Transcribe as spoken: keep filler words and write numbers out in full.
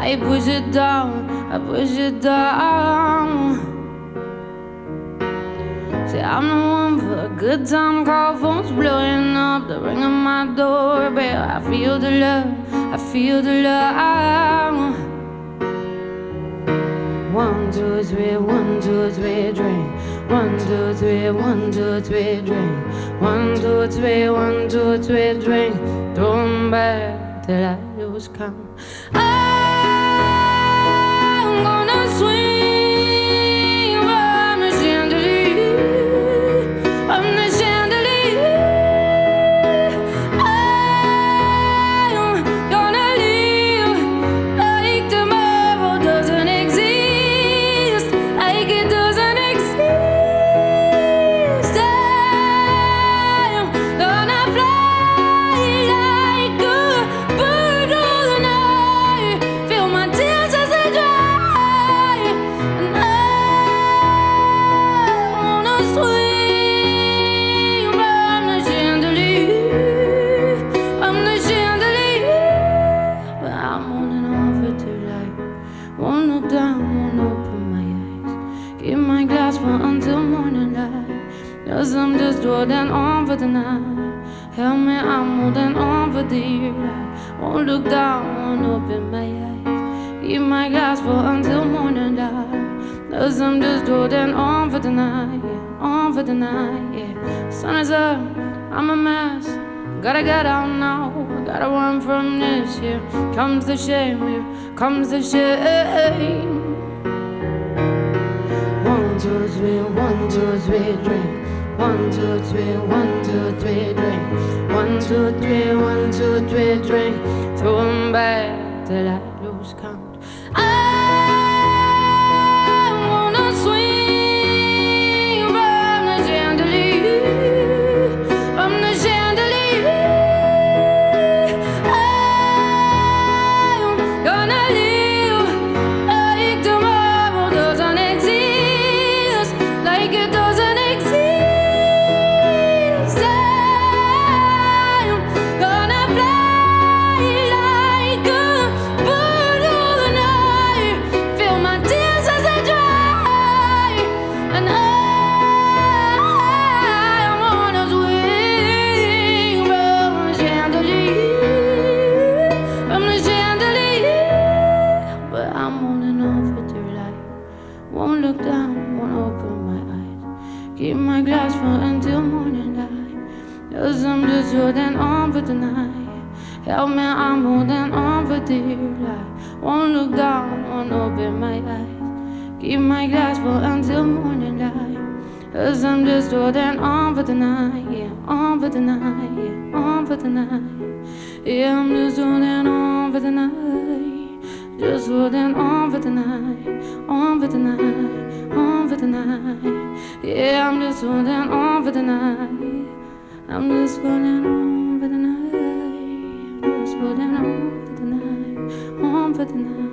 I push it down, I push it down. Say I'm the one for a good time call, phone's blowing up, the ring on my doorbell. I feel the love, I feel the love. One, two, three, one, two, three, drink. One, two, three, one, two, three, drink. One, two, three, one, two, three, drink. Throw 'em back till I lose count. I'm gonna swing from the chandelier, from the chandelier. I'm gonna live like tomorrow doesn't exist, like it doesn't exist. I'm gonna fly like a bird all the night, feel my tears as they dry, and I wanna swing from the chandelier, from the chandelier. But I'm holding on for dear life. Won't look down, won't open my eyes. Keep my glass full until morning light. Cause I'm just holding on for the night. Help me, I'm holding on for dear life. Won't look down, won't open my eyes. Keep my glass full until morning light. Cause I'm just holding on for the night, yeah. On for the night, yeah. Sun is up, I'm a mess. Gotta get out now, gotta run from this, here comes the shame, here comes the shame. One, two, three, one, two, three, drink. One, two, three, one, two, three, drink. One, two, three, one, two, three, drink. Throw 'em back till I lose count. I wanna swing from the chandelier, from the chandelier. I'm gonna live like tomorrow doesn't exist, like it doesn't exist. I'm gonna fly like a bird all the night, feel my tears as they dry, and I wanna swing from the chandelier, from the chandelier. But I'm holding on for dear life. Won't look down, won't open my eyes. Keep my glass full until morning light. Cause I'm just holding on for the night. Help me, I'm holding on for dear life. Won't look down, won't open my eyes. Keep my glass full until morning light. Cause I'm just holding on for the night, yeah. On for the night, yeah. On for the night. Yeah, I'm just holding on for the night. Just holding on for the night. On for the night. On for the night. Yeah, I'm just holding on for the night. I'm just holding on for the night. Just holding on for the night. On for the night.